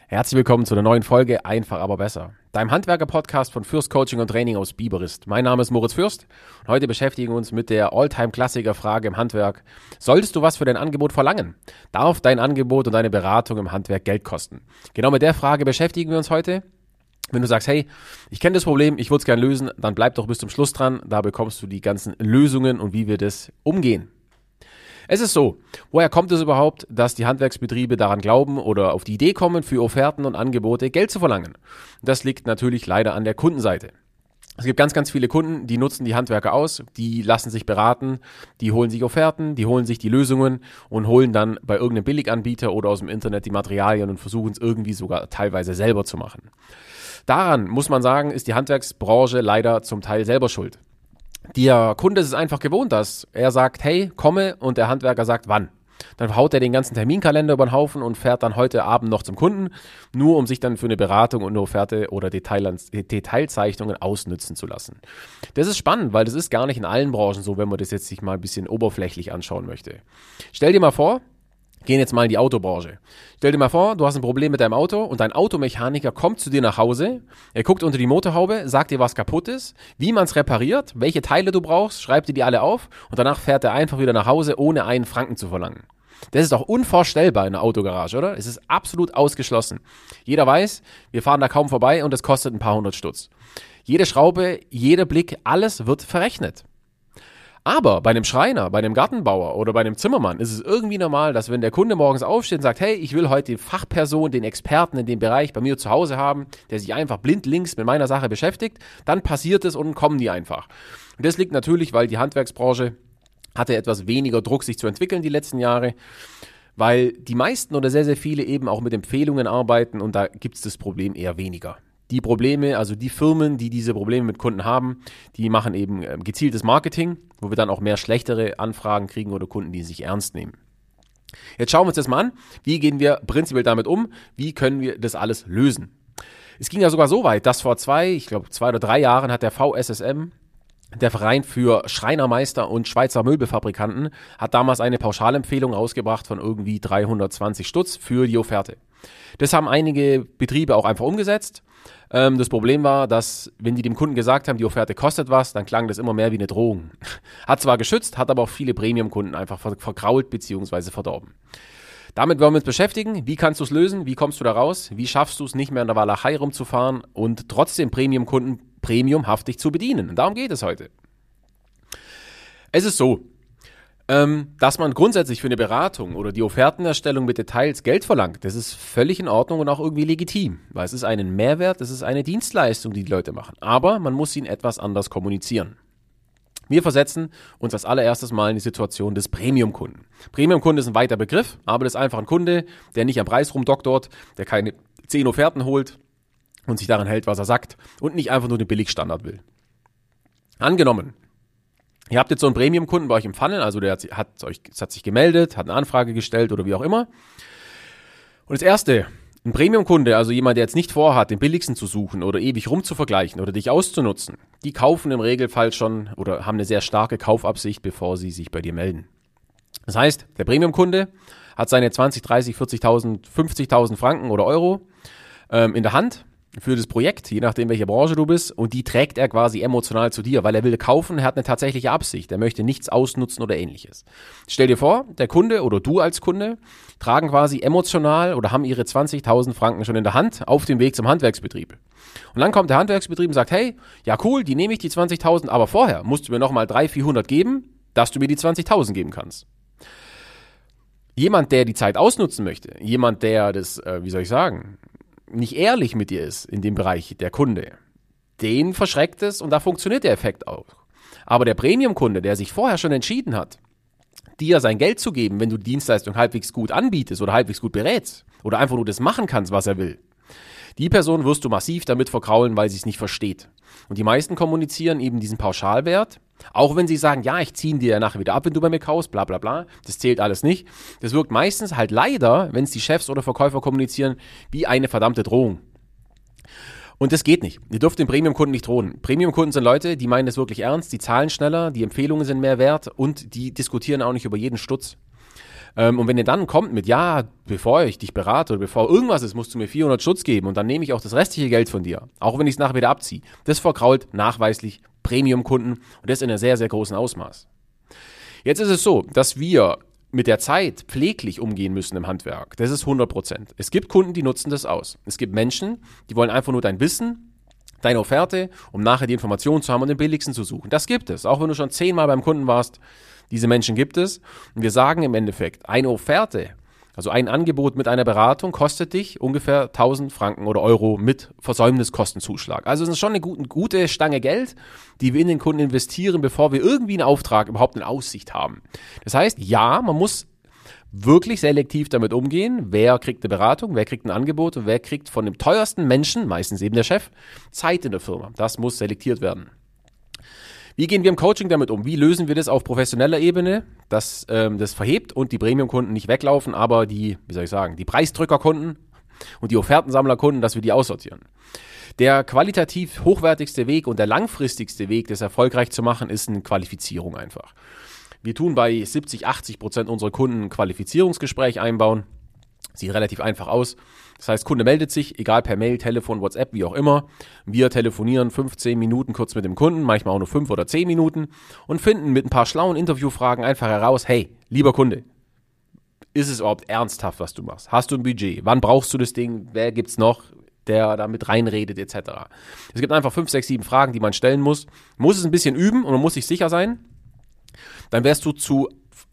Herzlich willkommen zu einer neuen Folge Einfach aber besser, deinem Handwerker-Podcast von Fürst Coaching und Training aus Biberist. Mein Name ist Moritz Fürst und heute beschäftigen wir uns mit der All-Time-Klassiker-Frage im Handwerk. Solltest du was für dein Angebot verlangen? Darf dein Angebot und deine Beratung im Handwerk Geld kosten? Genau mit der Frage beschäftigen wir uns heute. Wenn du sagst, hey, ich kenne das Problem, ich würde es gerne lösen, dann bleib doch bis zum Schluss dran. Da bekommst du die ganzen Lösungen und wie wir das umgehen. Es ist so, woher kommt es überhaupt, dass die Handwerksbetriebe daran glauben oder auf die Idee kommen, für Offerten und Angebote Geld zu verlangen? Das liegt natürlich leider an der Kundenseite. Es gibt ganz, ganz viele Kunden, die nutzen die Handwerker aus, die lassen sich beraten, die holen sich Offerten, die holen sich die Lösungen und holen dann bei irgendeinem Billiganbieter oder aus dem Internet die Materialien und versuchen es irgendwie sogar teilweise selber zu machen. Daran, muss man sagen, ist die Handwerksbranche leider zum Teil selber schuld. Der Kunde ist es einfach gewohnt, dass er sagt, hey, komme, und der Handwerker sagt, wann. Dann haut er den ganzen Terminkalender über den Haufen und fährt dann heute Abend noch zum Kunden, nur um sich dann für eine Beratung und eine Offerte oder Detailzeichnungen ausnützen zu lassen. Das ist spannend, weil das ist gar nicht in allen Branchen so, wenn man das jetzt sich mal ein bisschen oberflächlich anschauen möchte. Stell dir mal vor, gehen jetzt mal in die Autobranche. Stell dir mal vor, du hast ein Problem mit deinem Auto und dein Automechaniker kommt zu dir nach Hause, er guckt unter die Motorhaube, sagt dir, was kaputt ist, wie man es repariert, welche Teile du brauchst, schreibt dir die alle auf und danach fährt er einfach wieder nach Hause, ohne einen Franken zu verlangen. Das ist doch unvorstellbar in einer Autogarage, oder? Es ist absolut ausgeschlossen. Jeder weiß, wir fahren da kaum vorbei und es kostet ein paar hundert Stutz. Jede Schraube, jeder Blick, alles wird verrechnet. Aber bei einem Schreiner, bei einem Gartenbauer oder bei einem Zimmermann ist es irgendwie normal, dass wenn der Kunde morgens aufsteht und sagt, hey, ich will heute die Fachperson, den Experten in dem Bereich bei mir zu Hause haben, der sich einfach blindlings mit meiner Sache beschäftigt, dann passiert es und kommen die einfach. Und das liegt natürlich, weil die Handwerksbranche hatte etwas weniger Druck, sich zu entwickeln die letzten Jahre, weil die meisten oder sehr, sehr viele eben auch mit Empfehlungen arbeiten und da gibt es das Problem eher weniger. Die Probleme, also die Firmen, die diese Probleme mit Kunden haben, die machen eben gezieltes Marketing, wo wir dann auch mehr schlechtere Anfragen kriegen oder Kunden, die sich ernst nehmen. Jetzt schauen wir uns das mal an. Wie gehen wir prinzipiell damit um? Wie können wir das alles lösen? Es ging ja sogar so weit, dass vor 2 oder 3 Jahren hat der VSSM, der Verein für Schreinermeister und Schweizer Möbelfabrikanten, hat damals eine Pauschalempfehlung rausgebracht von irgendwie 320 Stutz für die Offerte. Das haben einige Betriebe auch einfach umgesetzt. Das Problem war, dass, wenn die dem Kunden gesagt haben, die Offerte kostet was, dann klang das immer mehr wie eine Drohung. Hat zwar geschützt, hat aber auch viele Premium-Kunden einfach verkrault bzw. verdorben. Damit wollen wir uns beschäftigen. Wie kannst du es lösen? Wie kommst du da raus? Wie schaffst du es, nicht mehr in der Walachei rumzufahren und trotzdem Premium-Kunden premiumhaftig zu bedienen? Und darum geht es heute. Es ist so, dass man grundsätzlich für eine Beratung oder die Offertenerstellung mit Details Geld verlangt, das ist völlig in Ordnung und auch irgendwie legitim, weil es ist einen Mehrwert, es ist eine Dienstleistung, die Leute machen. Aber man muss ihn etwas anders kommunizieren. Wir versetzen uns als allererstes mal in die Situation des Premium-Kunden. Premium-Kunde ist ein weiter Begriff, aber das ist einfach ein Kunde, der nicht am Preis rumdoktort, der keine 10 Offerten holt und sich daran hält, was er sagt und nicht einfach nur den Billigstandard will. Angenommen, ihr habt jetzt so einen Premium-Kunden bei euch im Funnel, also der hat sich gemeldet, hat eine Anfrage gestellt oder wie auch immer. Und das Erste, ein Premium-Kunde, also jemand, der jetzt nicht vorhat, den billigsten zu suchen oder ewig rumzuvergleichen oder dich auszunutzen, die kaufen im Regelfall schon oder haben eine sehr starke Kaufabsicht, bevor sie sich bei dir melden. Das heißt, der Premium-Kunde hat seine 20, 30, 40.000, 50.000 Franken oder Euro in der Hand für das Projekt, je nachdem, welche Branche du bist, und die trägt er quasi emotional zu dir, weil er will kaufen, er hat eine tatsächliche Absicht, er möchte nichts ausnutzen oder ähnliches. Stell dir vor, der Kunde oder du als Kunde tragen quasi emotional oder haben ihre 20.000 Franken schon in der Hand auf dem Weg zum Handwerksbetrieb. Und dann kommt der Handwerksbetrieb und sagt, hey, ja cool, die nehme ich die 20.000, aber vorher musst du mir nochmal 300, 400 geben, dass du mir die 20.000 geben kannst. Jemand, der die Zeit ausnutzen möchte, jemand, der das, nicht ehrlich mit dir ist in dem Bereich, der Kunde, den verschreckt es und da funktioniert der Effekt auch. Aber der Premium-Kunde, der sich vorher schon entschieden hat, dir sein Geld zu geben, wenn du die Dienstleistung halbwegs gut anbietest oder halbwegs gut berätst oder einfach nur das machen kannst, was er will, die Person wirst du massiv damit verkraulen, weil sie es nicht versteht. Und die meisten kommunizieren eben diesen Pauschalwert, auch wenn sie sagen, ja, ich ziehe ihn dir nachher wieder ab, wenn du bei mir kaufst, bla bla bla, das zählt alles nicht. Das wirkt meistens halt leider, wenn es die Chefs oder Verkäufer kommunizieren, wie eine verdammte Drohung. Und das geht nicht. Ihr dürft den Premium-Kunden nicht drohen. Premium-Kunden sind Leute, die meinen das wirklich ernst, die zahlen schneller, die Empfehlungen sind mehr wert und die diskutieren auch nicht über jeden Stutz. Und wenn ihr dann kommt mit, ja, bevor ich dich berate oder bevor irgendwas ist, musst du mir 400 Schutz geben und dann nehme ich auch das restliche Geld von dir, auch wenn ich es nachher wieder abziehe. Das verkrault nachweislich Premium-Kunden und das in einem sehr, sehr großen Ausmaß. Jetzt ist es so, dass wir mit der Zeit pfleglich umgehen müssen im Handwerk. Das ist 100%. Es gibt Kunden, die nutzen das aus. Es gibt Menschen, die wollen einfach nur dein Wissen, deine Offerte, um nachher die Informationen zu haben und den billigsten zu suchen. Das gibt es. Auch wenn du schon 10-mal beim Kunden warst, diese Menschen gibt es. Und wir sagen im Endeffekt, eine Offerte, also ein Angebot mit einer Beratung, kostet dich ungefähr 1000 Franken oder Euro mit Versäumniskostenzuschlag. Also es ist schon eine gute Stange Geld, die wir in den Kunden investieren, bevor wir irgendwie einen Auftrag überhaupt in Aussicht haben. Das heißt, ja, man muss wirklich selektiv damit umgehen, wer kriegt eine Beratung, wer kriegt ein Angebot und wer kriegt von dem teuersten Menschen, meistens eben der Chef, Zeit in der Firma. Das muss selektiert werden. Wie gehen wir im Coaching damit um? Wie lösen wir das auf professioneller Ebene, dass das verhebt und die Premium-Kunden nicht weglaufen, aber die Preisdrückerkunden und die Offertensammlerkunden, dass wir die aussortieren? Der qualitativ hochwertigste Weg und der langfristigste Weg, das erfolgreich zu machen, ist eine Qualifizierung einfach. Wir tun bei 70-80% unserer Kunden ein Qualifizierungsgespräch einbauen. Sieht relativ einfach aus. Das heißt, Kunde meldet sich, egal per Mail, Telefon, WhatsApp, wie auch immer. Wir telefonieren 15 Minuten kurz mit dem Kunden, manchmal auch nur 5 oder 10 Minuten und finden mit ein paar schlauen Interviewfragen einfach heraus, hey, lieber Kunde, ist es überhaupt ernsthaft, was du machst? Hast du ein Budget? Wann brauchst du das Ding? Wer gibt's noch, der da mit reinredet, etc.? Es gibt einfach 5, 6, 7 Fragen, die man stellen muss. Man muss es ein bisschen üben und man muss sich sicher sein. Dann wirst du zu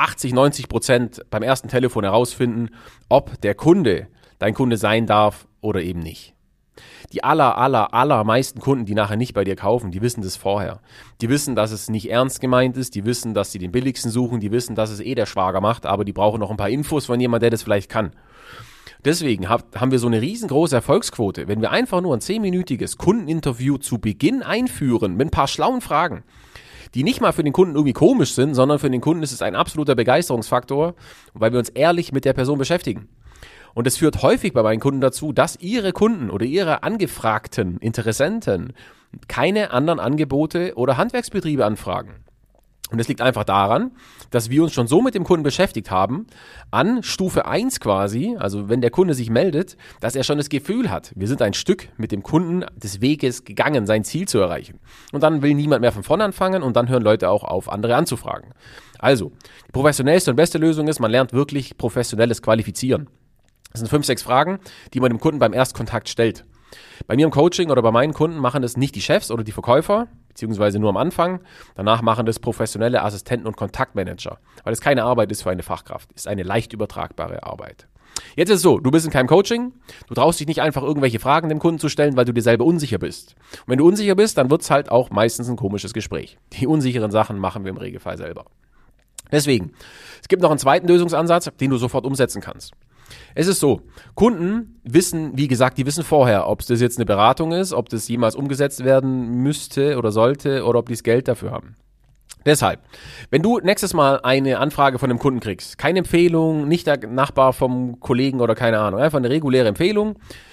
80-90% beim ersten Telefon herausfinden, ob der Kunde dein Kunde sein darf oder eben nicht. Die allermeisten Kunden, die nachher nicht bei dir kaufen, die wissen das vorher. Die wissen, dass es nicht ernst gemeint ist, die wissen, dass sie den billigsten suchen, die wissen, dass es der Schwager macht, aber die brauchen noch ein paar Infos von jemandem, der das vielleicht kann. Deswegen haben wir so eine riesengroße Erfolgsquote. Wenn wir einfach nur ein 10-minütiges Kundeninterview zu Beginn einführen mit ein paar schlauen Fragen, die nicht mal für den Kunden irgendwie komisch sind, sondern für den Kunden ist es ein absoluter Begeisterungsfaktor, weil wir uns ehrlich mit der Person beschäftigen. Und es führt häufig bei meinen Kunden dazu, dass ihre Kunden oder ihre angefragten Interessenten keine anderen Angebote oder Handwerksbetriebe anfragen. Und es liegt einfach daran, dass wir uns schon so mit dem Kunden beschäftigt haben, an Stufe 1 quasi, also wenn der Kunde sich meldet, dass er schon das Gefühl hat, wir sind ein Stück mit dem Kunden des Weges gegangen, sein Ziel zu erreichen. Und dann will niemand mehr von vorne anfangen und dann hören Leute auch auf, andere anzufragen. Also, die professionellste und beste Lösung ist, man lernt wirklich professionelles Qualifizieren. Das sind 5, 6 Fragen, die man dem Kunden beim Erstkontakt stellt. Bei mir im Coaching oder bei meinen Kunden machen das nicht die Chefs oder die Verkäufer, beziehungsweise nur am Anfang. Danach machen das professionelle Assistenten und Kontaktmanager, weil es keine Arbeit ist für eine Fachkraft, es ist eine leicht übertragbare Arbeit. Jetzt ist es so, du bist in keinem Coaching, du traust dich nicht einfach irgendwelche Fragen dem Kunden zu stellen, weil du dir selber unsicher bist. Und wenn du unsicher bist, dann wird es halt auch meistens ein komisches Gespräch. Die unsicheren Sachen machen wir im Regelfall selber. Deswegen, es gibt noch einen zweiten Lösungsansatz, den du sofort umsetzen kannst. Es ist so, Kunden wissen, wie gesagt, die wissen vorher, ob das jetzt eine Beratung ist, ob das jemals umgesetzt werden müsste oder sollte oder ob die das Geld dafür haben. Deshalb, wenn du nächstes Mal eine Anfrage von einem Kunden kriegst, keine Empfehlung, nicht der Nachbar vom Kollegen oder keine Ahnung, einfach eine reguläre Empfehlung,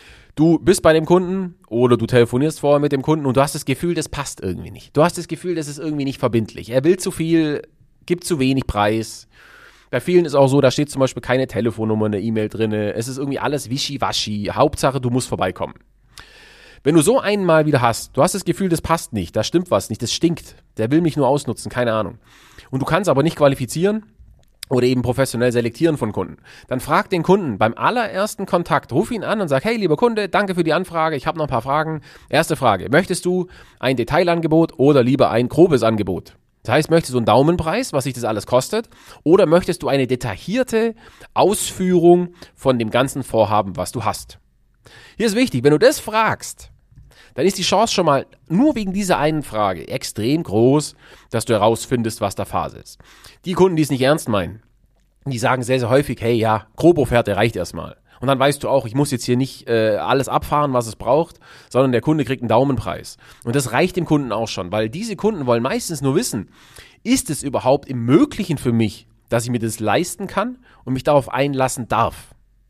du bist bei dem Kunden oder du telefonierst vorher mit dem Kunden und du hast das Gefühl, das passt irgendwie nicht. Du hast das Gefühl, das ist irgendwie nicht verbindlich. Er will zu viel, gibt zu wenig Preis. Bei vielen ist auch so, da steht zum Beispiel keine Telefonnummer in der E-Mail drin. Es ist irgendwie alles wischiwaschi. Hauptsache, du musst vorbeikommen. Wenn du so einen mal wieder hast, du hast das Gefühl, das passt nicht, da stimmt was nicht, das stinkt. Der will mich nur ausnutzen, keine Ahnung. Und du kannst aber nicht qualifizieren oder eben professionell selektieren von Kunden. Dann frag den Kunden beim allerersten Kontakt, ruf ihn an und sag, hey, lieber Kunde, danke für die Anfrage, ich habe noch ein paar Fragen. Erste Frage, möchtest du ein Detailangebot oder lieber ein grobes Angebot? Das heißt, möchtest du einen Daumenpreis, was sich das alles kostet, oder möchtest du eine detaillierte Ausführung von dem ganzen Vorhaben, was du hast? Hier ist wichtig, wenn du das fragst, dann ist die Chance schon mal nur wegen dieser einen Frage extrem groß, dass du herausfindest, was da Phase ist. Die Kunden, die es nicht ernst meinen, die sagen sehr, sehr häufig, hey, ja, Grobofferte reicht erstmal. Und dann weißt du auch, ich muss jetzt hier nicht alles abfahren, was es braucht, sondern der Kunde kriegt einen Daumenpreis. Und das reicht dem Kunden auch schon, weil diese Kunden wollen meistens nur wissen, ist es überhaupt im Möglichen für mich, dass ich mir das leisten kann und mich darauf einlassen darf.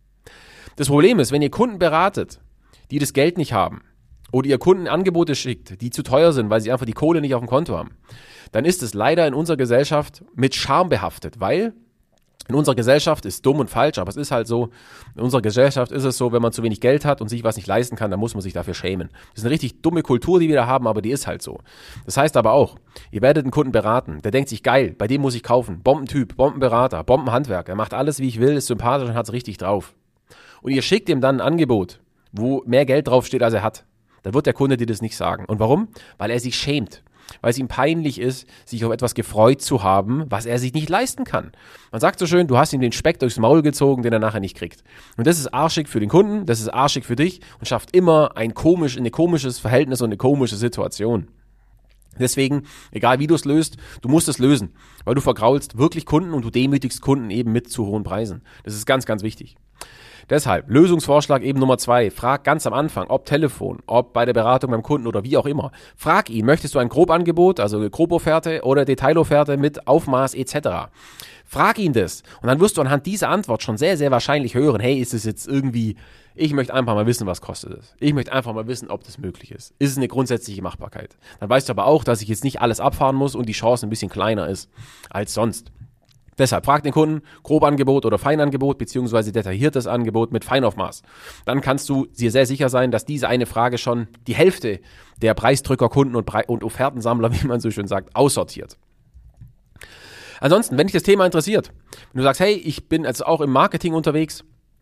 Das Problem ist, wenn ihr Kunden beratet, die das Geld nicht haben oder ihr Kunden Angebote schickt, die zu teuer sind, weil sie einfach die Kohle nicht auf dem Konto haben, dann ist es leider in unserer Gesellschaft mit Scham behaftet, weil In unserer Gesellschaft ist dumm und falsch, aber es ist halt so, in unserer Gesellschaft ist es so, wenn man zu wenig Geld hat und sich was nicht leisten kann, dann muss man sich dafür schämen. Das ist eine richtig dumme Kultur, die wir da haben, aber die ist halt so. Das heißt aber auch, ihr werdet einen Kunden beraten, der denkt sich, geil, bei dem muss ich kaufen, Bombentyp, Bombenberater, Bombenhandwerk, er macht alles, wie ich will, ist sympathisch und hat es richtig drauf. Und ihr schickt ihm dann ein Angebot, wo mehr Geld draufsteht, als er hat. Dann wird der Kunde dir das nicht sagen. Und warum? Weil er sich schämt. Weil es ihm peinlich ist, sich auf etwas gefreut zu haben, was er sich nicht leisten kann. Man sagt so schön, du hast ihm den Speck durchs Maul gezogen, den er nachher nicht kriegt. Und das ist arschig für den Kunden, das ist arschig für dich und schafft immer ein komisches Verhältnis und eine komische Situation. Deswegen, egal wie du es löst, du musst es lösen, weil du vergraulst wirklich Kunden und du demütigst Kunden eben mit zu hohen Preisen. Das ist ganz, ganz wichtig. Deshalb, Lösungsvorschlag eben Nummer 2. Frag ganz am Anfang, ob Telefon, ob bei der Beratung beim Kunden oder wie auch immer. Frag ihn, möchtest du ein Grobangebot, also eine Grobofferte oder Detailofferte mit Aufmaß etc. Frag ihn das und dann wirst du anhand dieser Antwort schon sehr, sehr wahrscheinlich hören, hey, ist es jetzt irgendwie, ich möchte einfach mal wissen, was kostet es. Ich möchte einfach mal wissen, ob das möglich ist. Ist es eine grundsätzliche Machbarkeit? Dann weißt du aber auch, dass ich jetzt nicht alles abfahren muss und die Chance ein bisschen kleiner ist als sonst. Deshalb frag den Kunden, Grobangebot oder Feinangebot beziehungsweise detailliertes Angebot mit Feinaufmaß. Dann kannst du dir sehr sicher sein, dass diese eine Frage schon die Hälfte der Preisdrücker, Kunden und Offertensammler, wie man so schön sagt, aussortiert. Ansonsten, wenn dich das Thema interessiert, wenn du sagst, hey, ich bin also auch im Marketing unterwegs,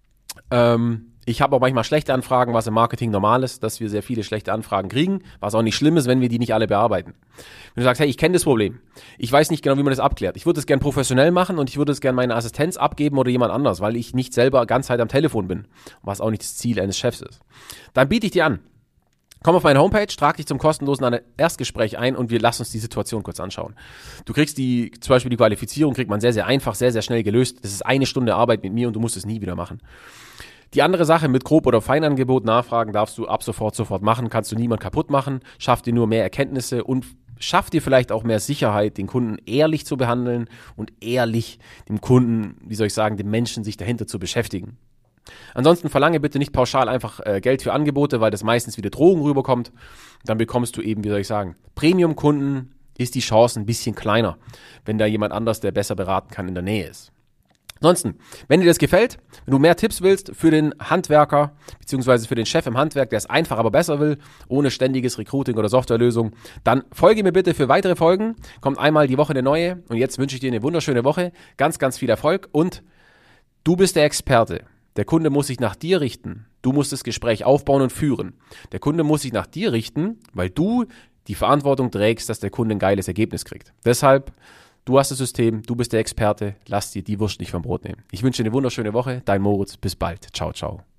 ich habe auch manchmal schlechte Anfragen, was im Marketing normal ist, dass wir sehr viele schlechte Anfragen kriegen, was auch nicht schlimm ist, wenn wir die nicht alle bearbeiten. Wenn du sagst, hey, ich kenne das Problem, ich weiß nicht genau, wie man das abklärt, ich würde es gern professionell machen und ich würde es gern meine Assistenz abgeben oder jemand anders, weil ich nicht selber ganz Zeit am Telefon bin, was auch nicht das Ziel eines Chefs ist. Dann biete ich dir an, komm auf meine Homepage, trag dich zum kostenlosen Erstgespräch ein und wir lassen uns die Situation kurz anschauen. Du kriegst zum Beispiel die Qualifizierung, kriegt man sehr, sehr einfach, sehr, sehr schnell gelöst. Das ist 1 Stunde Arbeit mit mir und du musst es nie wieder machen. Die andere Sache mit Grob- oder Feinangebot nachfragen darfst du ab sofort machen, kannst du niemand kaputt machen, schafft dir nur mehr Erkenntnisse und schafft dir vielleicht auch mehr Sicherheit, den Kunden ehrlich zu behandeln und ehrlich dem Kunden, dem Menschen sich dahinter zu beschäftigen. Ansonsten verlange bitte nicht pauschal einfach Geld für Angebote, weil das meistens wieder Drohung rüberkommt. Dann bekommst du eben, Premium-Kunden ist die Chance ein bisschen kleiner, wenn da jemand anders, der besser beraten kann, in der Nähe ist. Ansonsten, wenn dir das gefällt, wenn du mehr Tipps willst für den Handwerker beziehungsweise für den Chef im Handwerk, der es einfach aber besser will, ohne ständiges Recruiting oder Softwarelösung, dann folge mir bitte für weitere Folgen. Kommt einmal die Woche eine neue und jetzt wünsche ich dir eine wunderschöne Woche, ganz, ganz viel Erfolg und du bist der Experte. Der Kunde muss sich nach dir richten. Du musst das Gespräch aufbauen und führen. Der Kunde muss sich nach dir richten, weil du die Verantwortung trägst, dass der Kunde ein geiles Ergebnis kriegt. Deshalb, du hast das System, du bist der Experte, lass dir die Wurst nicht vom Brot nehmen. Ich wünsche dir eine wunderschöne Woche, dein Moritz, bis bald. Ciao, ciao.